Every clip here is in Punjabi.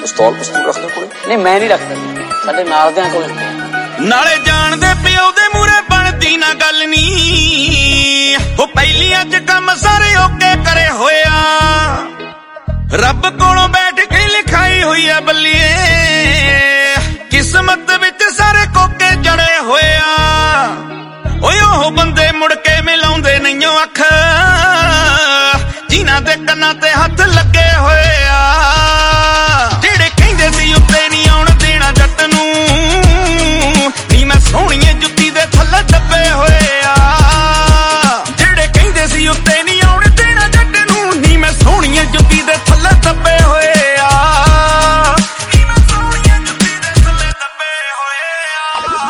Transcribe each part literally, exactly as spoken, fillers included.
ਪਿਸਤੌਲ ਪਿਸਤੌਲ ਰੱਖਦੇ ਕੋਲੇ? ਨਹੀਂ ਮੈਂ ਨਹੀਂ ਰੱਖਦਾ, ਸਾਡੇ ਨਾਲ ਦਿਆਂ ਕੋਲ ਹੁੰਦੇ। ਨਾਲੇ ਜਾਣਦੇ ਪਿਓ ਦੇ ਮੂਰੇ ਬਣਦੀ ਨਾ ਗੱਲ ਨੀ, ਉਹ ਪਹਿਲੀਆਂ ਚ ਕੰਮ ਸਾਰੇ ਓਕੇ ਕਰੇ ਹੋਇਆ, ਰੱਬ ਕੋਲੋਂ ਬੈਠ ਕੇ ਲਿਖਾਈ ਹੋਈ ਆ ਬੱਲੀਏ, ਕਿਸਮਤ ਵਿੱਚ ਸਾਰੇ ਕੋਕੇ ਜੜੇ ਹੋਇਆ। ਓਏ ਉਹ ਬੰਦੇ ਮੁੜ ਕੇ ਮਿਲਾਉਂਦੇ ਨਹੀਂਓ ਅੱਖ, ਜਿਨ੍ਹਾਂ ਦੇ ਕੰਨਾਂ ਤੇ ਹੱਥ ਲੱਗੇ ਹੋਏ ਆ, ਜਿਹੜੇ ਕਹਿੰਦੇ ਸੀ ਉੱਤੇ ਨਹੀਂ ਆਉਣ ਦੇਣਾ ਜੱਟ ਨੂੰ, ਨੀ ਮੈਂ ਸੋਹਣੀਏ ਜੁੱਤੀ ਦੇ ਥੱਲੇ ਦੱਬੇ ਹੋਏ ਆ, ਜਿਹੜੇ ਕਹਿੰਦੇ ਸੀ ਉੱਤੇ ਨਹੀਂ ਆਉਣ ਦੇਣਾ ਜੱਟ ਨੂੰ, ਨੀ ਮੈਂ ਸੋਹਣੀਏ ਜੁੱਤੀ ਦੇ ਥੱਲੇ ਦੱਬੇ ਹੋਏ ਆ, ਨੀ ਮੈਂ ਸੋਹਣੀਏ ਜੁੱਤੀ ਦੇ ਥੱਲੇ ਦੱਬੇ ਹੋਏ ਆ।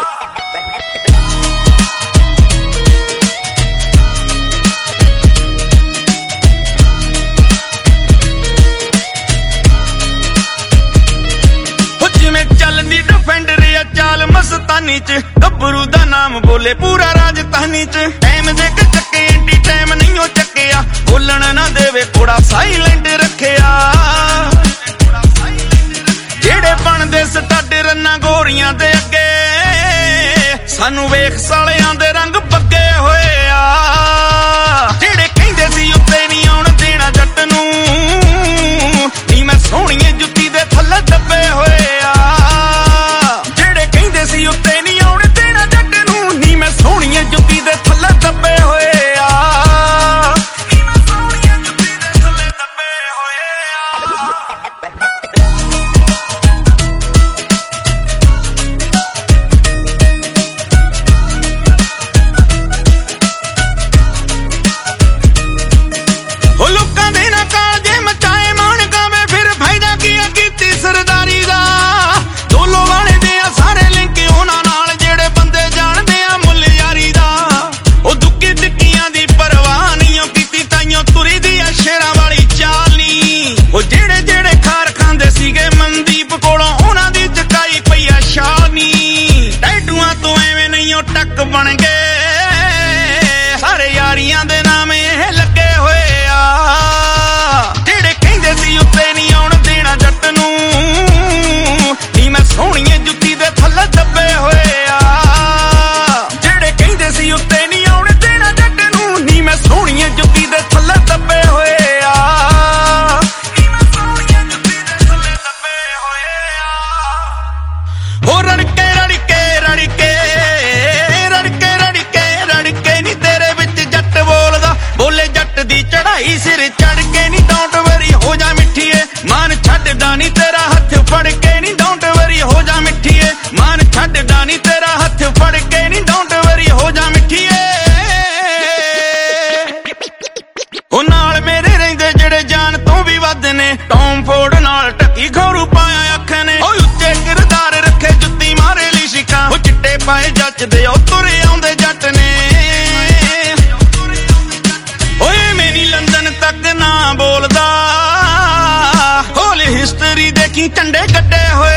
ਚੱਲਦੀ ਡਿਫੈਂਡਰ ਆ ਚਾਲ ਮਸਤਾਨੀ ਚ, ਗੱਭਰੂ ਦਾ ਨਾਮ ਬੋਲੇ ਪੂਰਾ ਰਾਜਧਾਨੀ ਚ, ਟਾਈਮ ਦੇ ਕੇ ਚੱਕੇ ਐਂਟੀ ਟਾਈਮ ਨਹੀਂ ਉਹ ਚੱਕਿਆ, ਬੋਲਣ ਨਾ ਦੇਵੇ ਕੋੜਾ ਸਾਈਲੈਂਟ ਰੱਖਿਆ, ਜਿਹੜੇ ਬਣਦੇ ਸਟੱਡ ਰੰਨਾਂ ਗੋਰੀਆਂ ਦੇ ਅੱਗੇ, ਸਾਨੂੰ ਵੇਖ ਸਾਲਿਆਂ ਦੇ ਰੰਗ ਬੱਗੇ ਹੋਏ ਆ, ਜਿਹੜੇ ਕਹਿੰਦੇ ਸੀ ਉੱਤੇ ਨਹੀਂ ਆਉਣ ਦੇਣਾ ਜੱਟ ਨੂੰ, ਨੀ ਮੈਂ ਸੋਹਣੀਏ ਜੁੱਤੀ ਦੇ ਥੱਲੇ ਦੱਬੇ ਹੋਏ ਆ, ਜਿਹੜੇ ਕਹਿੰਦੇ ਸੀ ਉੱਤੇ ਨਹੀਂ ਆਉਣ ਦੇਣਾ ਜੱਟ ਨੂੰ, ਨੀ ਮੈਂ ਸੋਹਣੀਏ ਜੁੱਤੀ ਦੇ ਥੱਲੇ ਦੱਬੇ ਹੋਏ ਆ, ਨੀ ਮੈਂ ਸੋਹਣੀਏ ਜੁੱਤੀ ਦੇ ਥੱਲੇ ਦੱਬੇ ਹੋਏ ਆ। ਉਹ ਲੋਕਾਂ ਦੇ ਨਾ ਕਾਲਜੇ ਮਚਾਏ ਮਾਣ ਗਾਵੇ, ਫਿਰ ਫਾਇਦਾ ਕੀ ਆ ਕੀਤੀ ਸਰਦਾਰੀ ਦਾ, ਦੋਲੋ ਵਾਲੇ ਦੇ ਆ ਸਾਰੇ ਲਿੰਕ ਉਹਨਾਂ ਨਾਲ, ਜਿਹੜੇ ਬੰਦੇ ਜਾਣਦੇ ਆ ਮੁੱਲ ਯਾਰੀ ਦਾ, ਉਹ ਦੁੱਕੀ ਟਿੱਕੀਆਂ ਦੀ ਪਰਵਾਹ ਨਹੀਂ ਉਹ ਕੀਤੀ, ਤਾਈਓ ਤੁਰੀ ਦੀ ਆ ਸ਼ੇਰਾਂ ਵਾਲੀ ਚਾਲ ਨੀ, ਉਹ ਜਿਹੜੇ ਜਿਹੜੇ ਖਾਰ ਖਾਂਦੇ ਸੀਗੇ ਮਨਦੀਪ ਕੋਲੋਂ, ਉਹਨਾਂ ਦੀ ਚਕਾਈ ਪਈ ਆ ਸ਼ਾਲ ਨੀ, ਟੈਟੂਆਂ ਤੋਂ ਐਵੇਂ ਨਹੀਂ ਉਹ ਟੱਕ ਬਣ ਗਏ, ਸਾਰੇ ਯਾਰੀਆਂ ਦੇ ਨਾਮੇ ਇਹ ਲੱਗੇ ਹੋਏ ਆ, ਜਿਹੜੇ ਕਹਿੰਦੇ ਸੀ ਉੱਤੇ ਨਹੀਂ ਆਉਣ ਦੇਣਾ ਜੱਟ ਨੂੰ, ਨੀ ਮੈਂ ਸੋਹਣੀਏ ਜੁੱਤੀ ਦੇ ਥੱਲੇ ਦੱਬੇ ਹੋਏ ਆ, ਜਿਹੜੇ ਕਹਿੰਦੇ ਸੀ ਉੱਤੇ ਨਹੀਂ ਆਉਣ ਦੇਣਾ ਜੱਟ ਨੂੰ, ਨੀ ਮੈਂ ਸੋਹਣੀਏ ਜੁੱਤੀ ਦੇ ਥੱਲੇ ਦੱਬੇ ਹੋਏ ਆ, ਨੀ ਮੈਂ ਸੋਹਣੀਏ ਜੁੱਤੀ ਦੇ ਥੱਲੇ ਦੱਬੇ ਹੋਏ ਆ। ਹੋ ਰੜਕੇ ਰੜਕੇ ਰੜਕੇ ਰੜਕੇ ਰੜਕੇ ਰੜਕੇ ਨੀ ਤੇਰੇ ਵਿੱਚ ਜੱਟ ਬੋਲਦਾ, ਬੋਲੇ ਜੱਟ ਦੀ ਚੜਾਈ ਸਿਰ ਚੜ ਕੇ ਨੀ, ਡੋਂਟ ਵਰੀ ਹੋ ਜਾ ਮਿੱਠੀਏ ਮਾਨ ਛੱਡਦਾ ਨੀ ਤੇਰਾ ਹੱਥ ਫੜ ਕੇ ਨੀ, ਡੋਂਟ ਵਰੀ ਹੋ ਜਾ ਮਿੱਠੀਏ ਮਾਨ ਛੱਡਦਾ ਨੀ ਤੇਰਾ ਹੱਥ ਫੜ ਕੇ ਨੀ, ਡੋਂਟ ਵਰੀ ਹੋ ਜਾ ਮਿੱਠੀਏ। ਉਹ ਨਾਲ ਮੇਰੇ ਰਹਿੰਦੇ ਜਿਹੜੇ ਜਾਨ ਤੋਂ ਵੀ ਵੱਧ ਨੇ, ਟੌਮ ਫੋਰਡ ਨਾਲ ਟੱਕੀ ਘੋਰੂ ਪਾਇਆ ਅੱਖ ਨੇ, ਉਹ ਉੱਚੇ ਕਿਰਦਾਰ ਰੱਖੇ ਜੁੱਤੀ ਮਾਰੇ ਲਈ ਸ਼ਿਕਾਂ, ਉਹ ਚਿੱਟੇ ਪਾਏ ਜੱਚਦੇ ਉਹ ਤੁਰੇ ਆਉਂਦੇ ਜੱਟ ਨੇ, ਓਏ ਮੈਨੀ ਲੰਦਨ ਤੱਕ ਨਾ ਬੋਲਦਾ, ਹੋਲ ਹਿਸਟਰੀ ਦੇਖੀ ਝੰਡੇ ਕੱਢੇ ਹੋਏ